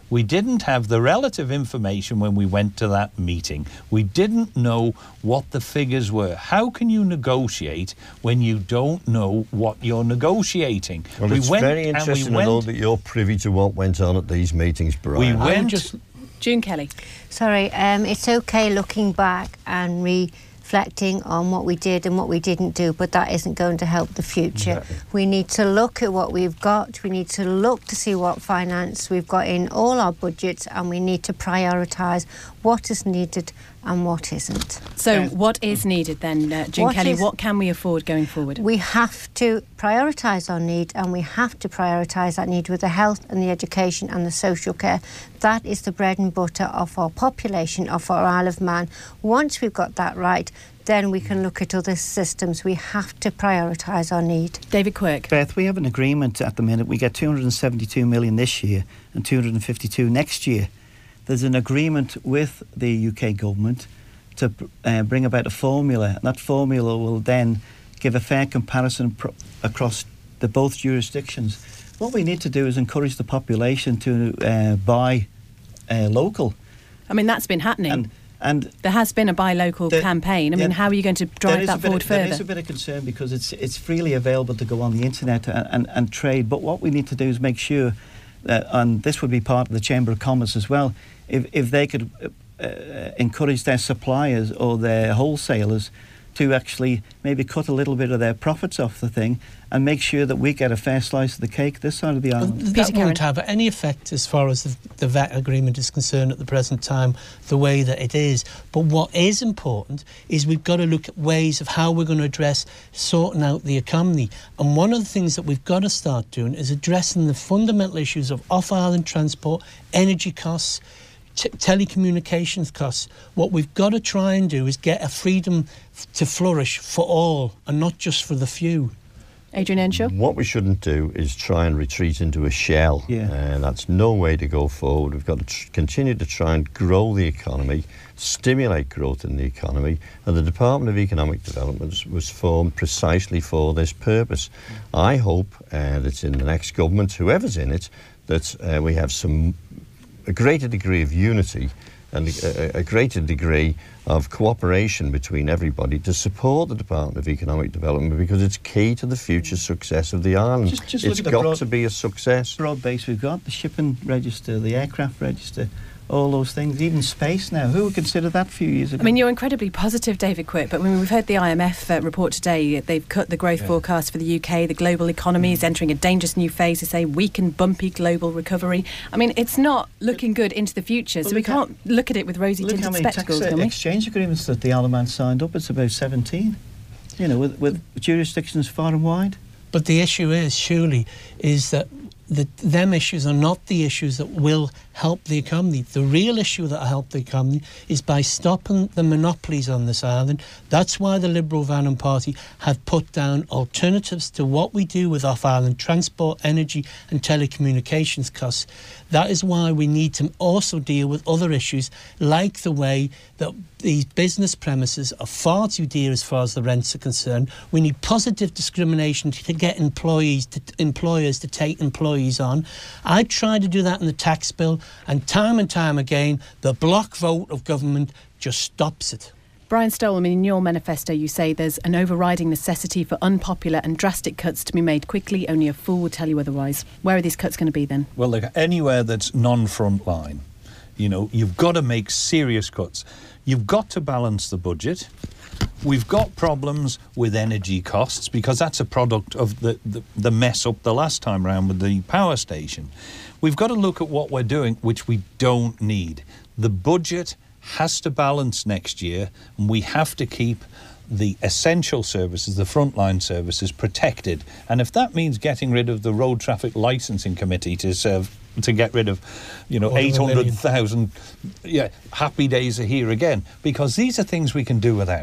We didn't have the relative information when we went to that meeting. We didn't know what the figures were. How can you negotiate when you don't know what you're negotiating? Well, we it's went, very interesting we to know went, that you're privy to what went on at these meetings, Brian. We went... just June Kelly. Sorry, um, it's okay looking back and reflecting on what we did and what we didn't do, but that isn't going to help the future. Exactly. We need to look at what we've got. We need to look to see what finance we've got in all our budgets, and we need to prioritise what is needed and what isn't. So what is needed then, uh, June What Kelly? is- What can we afford going forward? We have to prioritise our need, and we have to prioritise that need with the health and the education and the social care. That is the bread and butter of our population, of our Isle of Man. Once we've got that right, then we can look at other systems. We have to prioritise our need. David Quirk. Beth, we have an agreement at the minute. We get two hundred seventy-two million this year and two hundred fifty-two next year. There's an agreement with the U K government to uh, bring about a formula, and that formula will then give a fair comparison pro- across the both jurisdictions. What we need to do is encourage the population to uh, buy uh, local. I mean, that's been happening. And, and there has been a buy local the, campaign. I mean, yeah, how are you going to drive that forward of, further? There is a bit of concern because it's it's freely available to go on the internet and, and, and trade. But what we need to do is make sure that, and this would be part of the Chamber of Commerce as well, if if they could uh, encourage their suppliers or their wholesalers to actually maybe cut a little bit of their profits off the thing and make sure that we get a fair slice of the cake this side of the island. Well, that won't have any effect as far as the, the V A T agreement is concerned at the present time, the way that it is. But what is important is we've got to look at ways of how we're going to address sorting out the economy. And one of the things that we've got to start doing is addressing the fundamental issues of off-island transport, energy costs, T- telecommunications costs. What we've got to try and do is get a freedom f- to flourish for all and not just for the few. Adrian Earnshaw? What we shouldn't do is try and retreat into a shell. Yeah. And that's no way to go forward. We've got to tr- continue to try and grow the economy, stimulate growth in the economy, and the Department of Economic Development was formed precisely for this purpose. I hope uh, that in the next government, whoever's in it, that uh, we have some a greater degree of unity and a, a greater degree of cooperation between everybody to support the Department of Economic Development, because it's key to the future success of the island. Just, just it's look at the got broad, to be a success. broad base we've got, the shipping register, the aircraft register, all those things, even space now. Who would consider that a few years ago? I mean, you're incredibly positive, David Quirk, but when we've heard the I M F uh, report today, they've cut the growth yeah. forecast for the U K. The global economy is entering a dangerous new phase. They say weak and bumpy global recovery. I mean, it's not looking good into the future, well, so we can't at, look at it with rosy-tinted spectacles, tax, can we? exchange agreements that the Isle of Man signed up, it's about seventeen, you know, with, with jurisdictions far and wide. But the issue is, surely, is that the, them issues are not the issues that will help the economy. The real issue that will help the economy is by stopping the monopolies on this island. That's why the Liberal Vannon Party have put down alternatives to what we do with off-island transport, energy and telecommunications costs. That is why we need to also deal with other issues, like the way that these business premises are far too dear as far as the rents are concerned. We need positive discrimination to get employees to, employers to take employees on. I tried to do that in the tax bill, and time and time again, the block vote of government just stops it. Brian Stoll, I mean, in your manifesto you say there's an overriding necessity for unpopular and drastic cuts to be made quickly. Only a fool would tell you otherwise. Where are these cuts going to be then? Well, look, anywhere that's non-front line, you know, you've got to make serious cuts. You've got to balance the budget. We've got problems with energy costs because that's a product of the, the, the mess up the last time round with the power station. We've got to look at what we're doing, which we don't need. The budget has to balance next year, and we have to keep the essential services, the frontline services, protected. And if that means getting rid of the Road Traffic Licensing Committee to serve, to get rid of, you know, eight hundred thousand, yeah, happy days are here again, because these are things we can do without.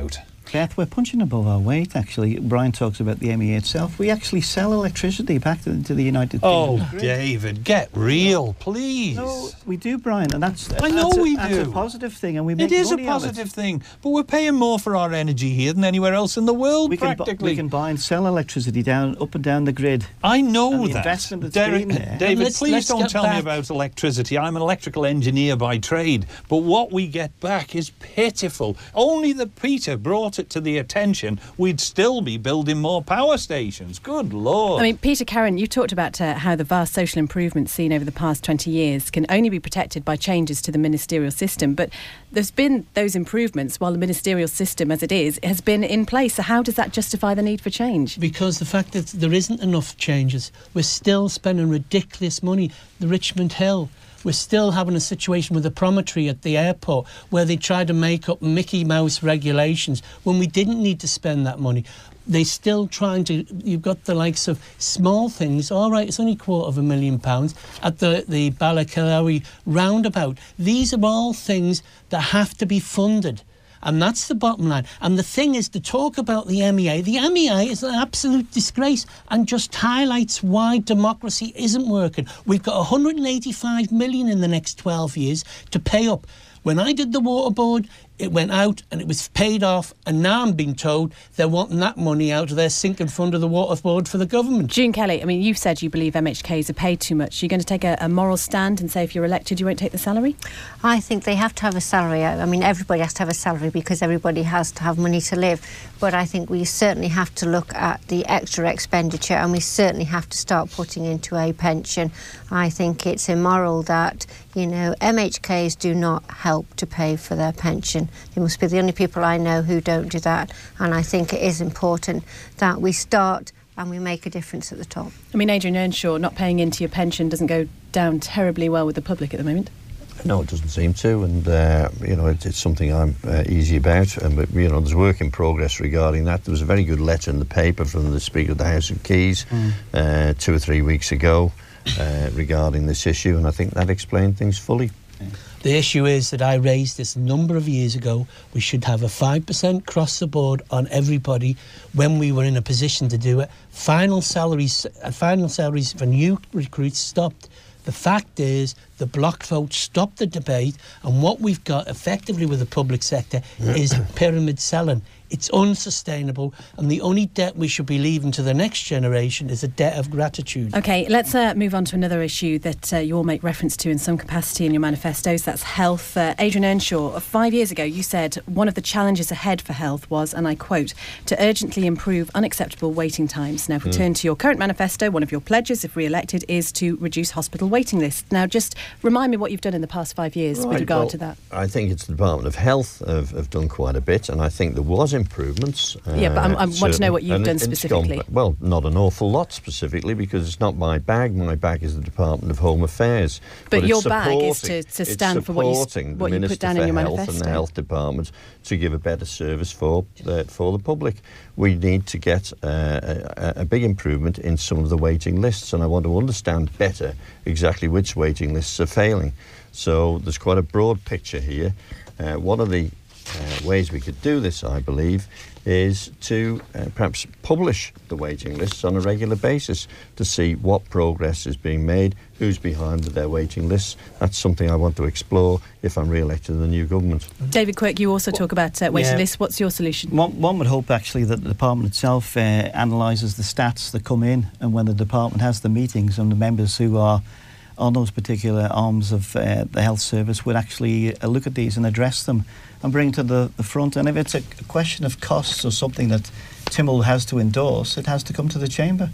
Beth, we're punching above our weight, actually. Brian talks about the M E A itself. We actually sell electricity back to, to the United Oh, Kingdom. David, get real, please. No, we do, Brian, and that's, I know that's a, we that's do. a positive thing, and we make It is a money out of it. positive thing, but we're paying more for our energy here than anywhere else in the world, We can, bu- practically. we can buy and sell electricity down, up and down the grid. I know And the that. investment that's Derek, been there. David, Let's- please let's don't get tell me back- about electricity. I'm an electrical engineer by trade, but what we get back is pitiful. Only that Peter brought it to the attention, we'd still be building more power stations. Good Lord. I mean, Peter Carron, you talked about uh, how the vast social improvements seen over the past twenty years can only be protected by changes to the ministerial system. But there's been those improvements while the ministerial system, as it is, has been in place. So how does that justify the need for change? Because the fact that there isn't enough changes. We're still spending ridiculous money. The Richmond Hill. We're still having a situation with the promontory at the airport where they try to make up Mickey Mouse regulations when we didn't need to spend that money. They're still trying to... You've got the likes of small things. All right, it's only a quarter of a million pounds at the, the Ballacalawi roundabout. These are all things that have to be funded. And that's the bottom line. And the thing is, to talk about the M E A, the M E A is an absolute disgrace and just highlights why democracy isn't working. We've got one hundred eighty-five million in the next twelve years to pay up. When I did the water board, it went out and it was paid off, and now I'm being told they're wanting that money out of their sinking fund of the water board for the government. June Kelly, I mean, you've said you believe M H Ks are paid too much. Are you going to take a, a moral stand and say if you're elected you won't take the salary? I think they have to have a salary. I I mean, everybody has to have a salary because everybody has to have money to live. But I think we certainly have to look at the extra expenditure, and we certainly have to start putting into a pension. I think it's immoral that, you know, M H Ks do not help to pay for their pension. They must be the only people I know who don't do that. And I think it is important that we start and we make a difference at the top. I mean, Adrian Earnshaw, not paying into your pension doesn't go down terribly well with the public at the moment. No, it doesn't seem to, and uh, you know, it, it's something I'm uh, easy about. And but you know, there's work in progress regarding that. There was a very good letter in the paper from the Speaker of the House of Keys mm. uh, two or three weeks ago uh, regarding this issue, and I think that explained things fully. The issue is that I raised this a number of years ago. We should have a five percent across the board on everybody when we were in a position to do it. Final salaries, uh, final salaries for new recruits stopped. The fact is, the block vote stopped the debate, and what we've got effectively with the public sector is pyramid selling. It's unsustainable, and the only debt we should be leaving to the next generation is a debt of gratitude. OK, let's uh, move on to another issue that uh, you all make reference to in some capacity in your manifestos. That's health. Uh, Adrian Earnshaw, five years ago you said one of the challenges ahead for health was, and I quote, to urgently improve unacceptable waiting times. Now, if we mm. turn to your current manifesto, one of your pledges, if re-elected, is to reduce hospital waiting lists. Now, just remind me what you've done in the past five years right, with regard well, to that. I think it's the Department of Health have, have done quite a bit, and I think there was improvements. Uh, yeah, but I'm, I want to know what you've and done it, specifically. Gone, well, not an awful lot specifically, because it's not my bag. My bag is the Department of Home Affairs. But, but your it's bag is to, to stand for what you, what you put down in your manifesto. Health and the Health Department to give a better service for uh, for the public. We need to get uh, a, a big improvement in some of the waiting lists, and I want to understand better exactly which waiting lists are failing. So there's quite a broad picture here. Uh, one of the uh, ways we could do this, I believe, is to uh, perhaps publish the waiting lists on a regular basis to see what progress is being made, who's behind their waiting lists. That's something I want to explore if I'm re-elected in the new government. David Quirk, you also talk about uh, waiting yeah. lists. What's your solution? One, one would hope, actually, that the department itself uh, analyses the stats that come in, and when the department has the meetings, and the members who are on those particular arms of uh, the health service would actually uh, look at these and address them and bring to the, the front. And if it's a, a question of costs or something that Tynwald has to endorse, it has to come to the Chamber.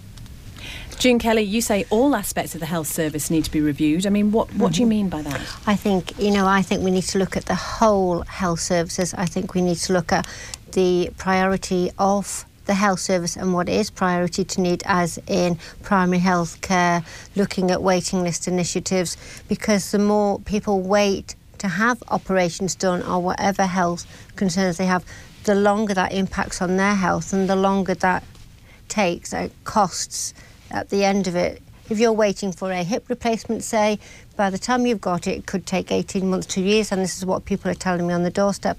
June Kelly, you say all aspects of the health service need to be reviewed. I mean, what, what mm-hmm. do you mean by that? I think, you know, I think we need to look at the whole health services. I think we need to look at the priority of the health service and what is priority to need, as in primary health care, looking at waiting list initiatives, because the more people wait to have operations done or whatever health concerns they have, the longer that impacts on their health and the longer that takes, uh, costs at the end of it. If you're waiting for a hip replacement, say, by the time you've got it, it could take eighteen months, two years, and this is what people are telling me on the doorstep.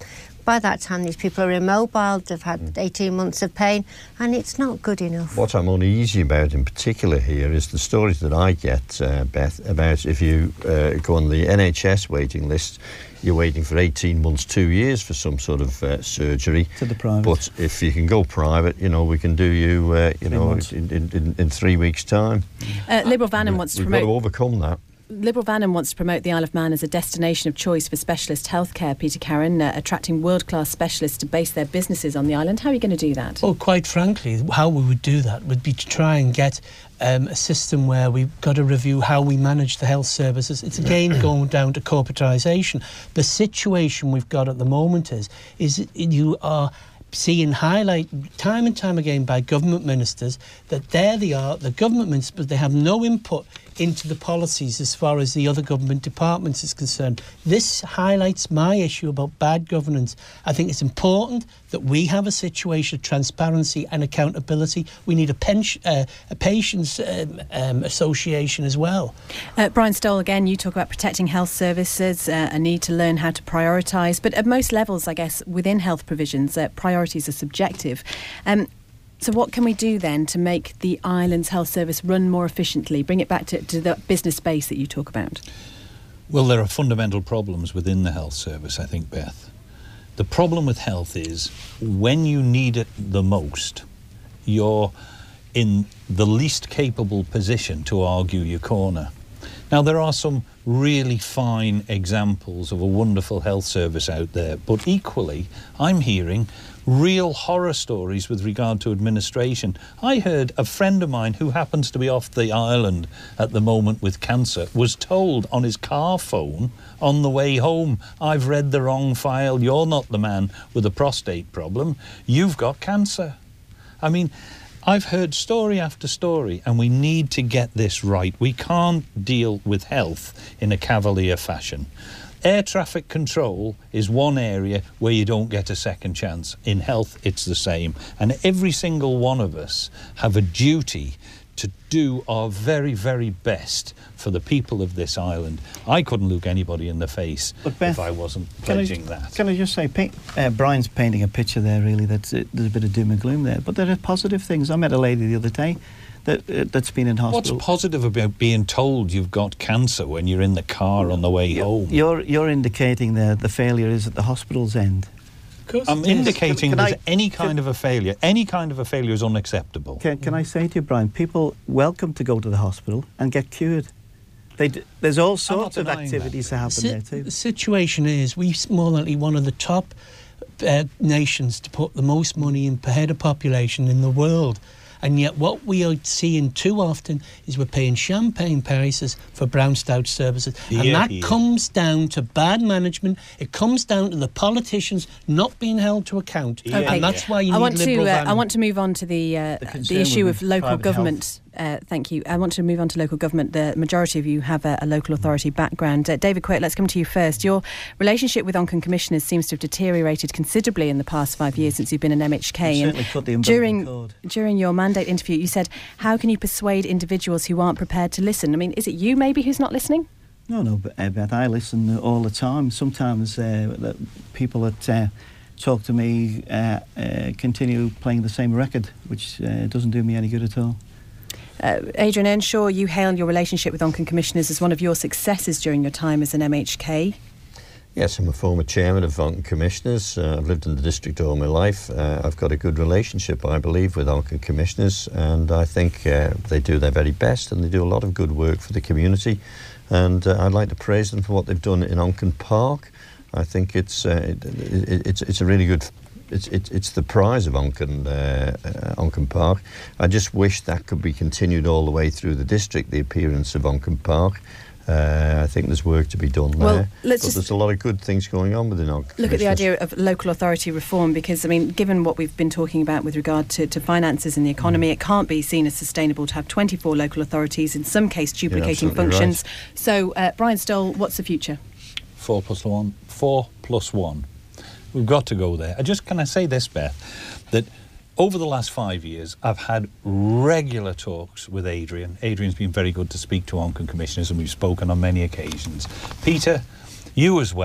By that time, these people are immobile, they've had eighteen months of pain, and it's not good enough. What I'm uneasy about in particular here is the stories that I get, uh, Beth, about if you uh, go on the N H S waiting list, you're waiting for eighteen months, two years for some sort of uh, surgery. To the private. But if you can go private, you know, we can do you, uh, you Three know, months. in, in, in three weeks' time. Uh, Liberal Vanham wants to We've promote... got to overcome that. Liberal Vanham wants to promote the Isle of Man as a destination of choice for specialist healthcare, Peter Carron, uh, attracting world-class specialists to base their businesses on the island. How are you going to do that? Well, quite frankly, how we would do that would be to try and get um, a system where we've got to review how we manage the health services. It's again going down to corporatisation. The situation we've got at the moment is, is you are seeing highlight time and time again by government ministers that there they are, the government ministers, but they have no input into the policies as far as the other government departments is concerned. This highlights my issue about bad governance. I think it's important that we have a situation of transparency and accountability. We need a, pension, uh, a patients um, um, association as well. Uh, Brian Stoll, again, you talk about protecting health services, uh, a need to learn how to prioritise. But at most levels, I guess, within health provisions, uh, priorities are subjective. Um, So what can we do then to make the island's health service run more efficiently, bring it back to, to the business space that you talk about? Well, there are fundamental problems within the health service, I think, Beth. The problem with health is when you need it the most, you're in the least capable position to argue your corner. Now, there are some really fine examples of a wonderful health service out there, but equally, I'm hearing real horror stories with regard to administration. I heard a friend of mine who happens to be off the island at the moment with cancer was told on his car phone on the way home, I've read the wrong file, you're not the man with a prostate problem, you've got cancer. I mean, I've heard story after story, and we need to get this right. We can't deal with health in a cavalier fashion. Air traffic control is one area where you don't get a second chance. In health, it's the same. And every single one of us have a duty to do our very, very best for the people of this island. I couldn't look anybody in the face But Beth, if I wasn't can pledging I, that. Can I just say, paint, uh, Brian's painting a picture there, really, that's uh, there's a bit of doom and gloom there. But there are positive things. I met a lady the other day that, uh, that's been in hospital. What's positive about being told you've got cancer when you're in the car on the way you're, home? You're, you're indicating there the failure is at the hospital's end. I'm indicating Can- can that I- any can- kind of a failure, any kind of a failure is unacceptable. Can, can I say to you, Brian, people welcome to go to the hospital and get cured. They d- there's all sorts of denying activities that, happen Si- there too. The situation is we're more likely one of the top uh, nations to put the most money in per head of population in the world. And yet what we are seeing too often is we're paying champagne prices for brown stout services. Here, and that here. comes down to bad management. It comes down to the politicians not being held to account. Here, Okay. And that's why you I need want Liberal to. Uh, I Vanham. want to move on to the uh, The the, concern issue with of local private government. Uh, thank you. I want to move on to local government. The majority of you have a, a local authority background. Uh, David Quirk, let's come to you first. Your relationship with Onchan commissioners seems to have deteriorated considerably in the past five years since you've been an M H K. You And certainly cut the umbilical during cord. during your mandate interview, you said, "How can you persuade individuals who aren't prepared to listen?" I mean, is it you maybe who's not listening? No, no, but, uh, Beth, I listen all the time. Sometimes uh, the people that uh, talk to me uh, uh, continue playing the same record, which uh, doesn't do me any good at all. Uh, Adrian Earnshaw, you hail your relationship with Onchan commissioners as one of your successes during your time as an M H K. Yes, I'm a former chairman of Onchan Commissioners. Uh, I've lived in the district all my life. Uh, I've got a good relationship, I believe, with Onchan Commissioners, and I think uh, they do their very best and they do a lot of good work for the community. And uh, I'd like to praise them for what they've done in Onchan Park. I think it's uh, it, it, it's it's a really good. It's it's it's the prize of Onchan uh, uh, Onchan Park. I just wish that could be continued all the way through the district. The appearance of Onchan Park. Uh, I think there's work to be done Well, there. let's but just there's a lot of good things going on within Onchan. Look at the Commissioners. idea of local authority reform, because, I mean, given what we've been talking about with regard to, to finances and the economy, it can't be seen as sustainable to have twenty-four local authorities, in some case duplicating absolutely functions. So, uh, Brian Stoll, what's the future? Four plus one. Four plus one. We've got to go there. I just, can I say this, Beth, that over the last five years, I've had regular talks with Adrian. Adrian's been very good to speak to Onchan commissioners, and we've spoken on many occasions. Peter, you as well.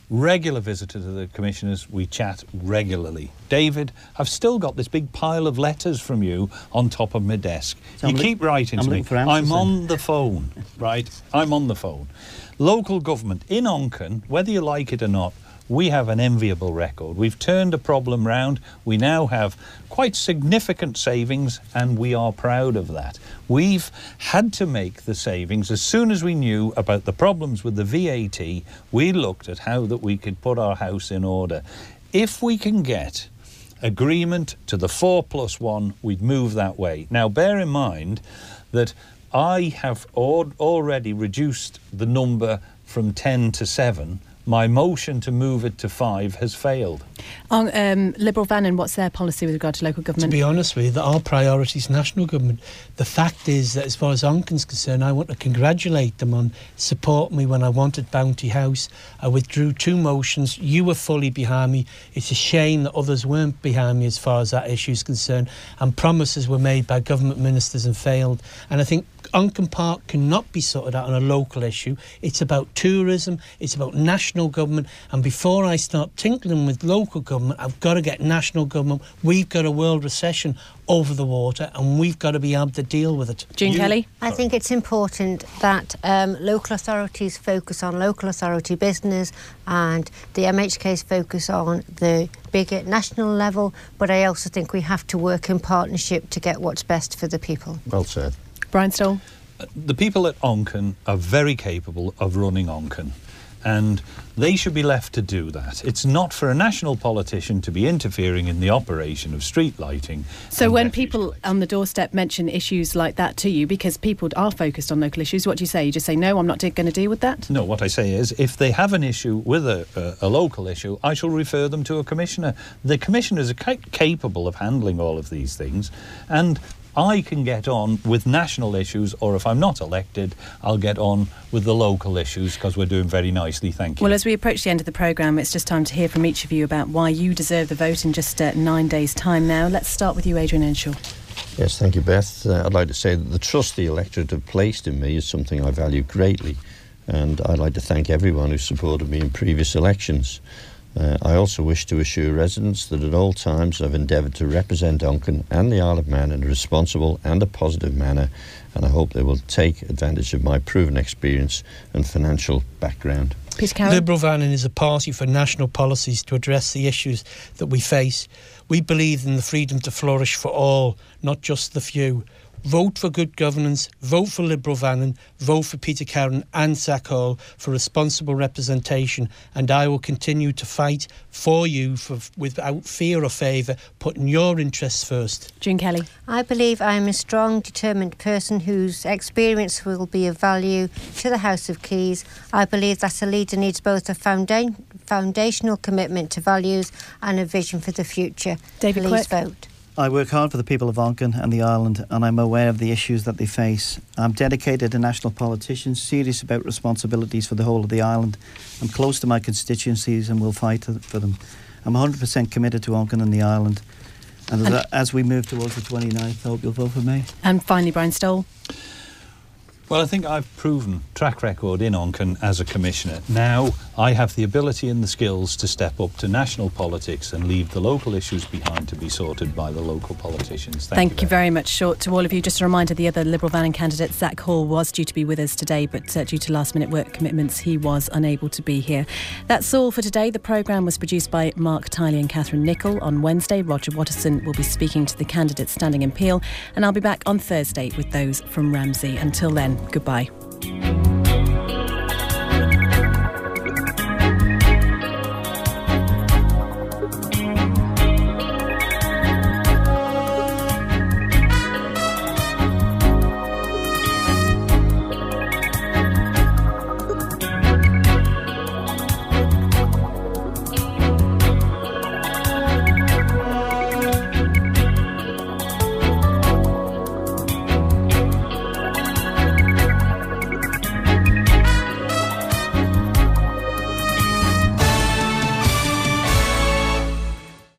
regular visitor to the commissioners. We chat regularly. David, I've still got this big pile of letters from you on top of my desk. So you I'm keep look, writing I'm to me. for answers, I'm then. on the phone, right? I'm on the phone. Local government in Onken, whether you like it or not, we have an enviable record. We've turned a problem round. We now have quite significant savings, and we are proud of that. We've had to make the savings. As soon as we knew about the problems with the V A T, we looked at how that we could put our house in order. If we can get agreement to the four plus one, we'd move that way. Now, bear in mind that I have al- already reduced the number from ten to seven. My motion to move it to five has failed. On um, Liberal Vannin, what's their policy with regard to local government? To be honest with you, that our priority is national government. The fact is that as far as Onken's concerned, I want to congratulate them on supporting me when I wanted Bounty House. I withdrew two motions. You were fully behind me. It's a shame that others weren't behind me as far as that issue is concerned. And promises were made by government ministers and failed. And I think Onken Park cannot be sorted out on a local issue. It's about tourism, it's about national government, and before I start tinkling with local government, I've got to get national government. We've got a world recession over the water, and we've got to be able to deal with it. June You- Kelly? I think it's important that um, local authorities focus on local authority business and the M H Ks focus on the bigger national level, but I also think we have to work in partnership to get what's best for the people. Well said. Brian Stoll? The people at Onken are very capable of running Onken, and they should be left to do that. It's not for a national politician to be interfering in the operation of street lighting. So and when refuge people lighting. on the doorstep mention issues like that to you, because people are focused on local issues, what do you say? You just say, no, I'm not de- going to deal with that? No, what I say is, if they have an issue with a, a, a local issue, I shall refer them to a commissioner. The commissioners are ca- capable of handling all of these things, and I can get on with national issues, or if I'm not elected, I'll get on with the local issues, because we're doing very nicely, thank you. Well, as we approach the end of the programme, it's just time to hear from each of you about why you deserve the vote in just uh, nine days' time now. Let's start with you, Adrian Earnshaw. Yes, thank you, Beth. Uh, I'd like to say that the trust the electorate have placed in me is something I value greatly, and I'd like to thank everyone who supported me in previous elections. Uh, I also wish to assure residents that at all times I've endeavoured to represent Onken and the Isle of Man in a responsible and a positive manner, and I hope they will take advantage of my proven experience and financial background. Peter Carroll? Liberal Vannin is a party for national policies to address the issues that we face. We believe in the freedom to flourish for all, not just the few. Vote for good governance, vote for Liberal Vannin, vote for Peter Carron and Zach Hall for responsible representation, and I will continue to fight for you for, without fear or favour, putting your interests first. June Kelly? I believe I am a strong, determined person whose experience will be of value to the House of Keys. I believe that a leader needs both a founda- foundational commitment to values and a vision for the future. David Please Quick? vote. I work hard for the people of Onken and the island, and I'm aware of the issues that they face. I'm dedicated to national politicians, serious about responsibilities for the whole of the island. I'm close to my constituencies and will fight for them. I'm one hundred percent committed to Onken and the island. And, And as, as we move towards the twenty-ninth, I hope you'll vote for me. And finally, Brian Stoll? Well, I think I've proven track record in Onken as a commissioner. Now I have the ability and the skills to step up to national politics and leave the local issues behind to be sorted by the local politicians. Thank, Thank you very much, Short, to all of you. Just a reminder, the other Liberal Vannin candidate, Zach Hall, was due to be with us today, but uh, due to last-minute work commitments, he was unable to be here. That's all for today. The programme was produced by Mark Tiley and Catherine Nichol. On Wednesday, Roger Watterson will be speaking to the candidates standing in Peel, and I'll be back on Thursday with those from Ramsey. Until then, goodbye.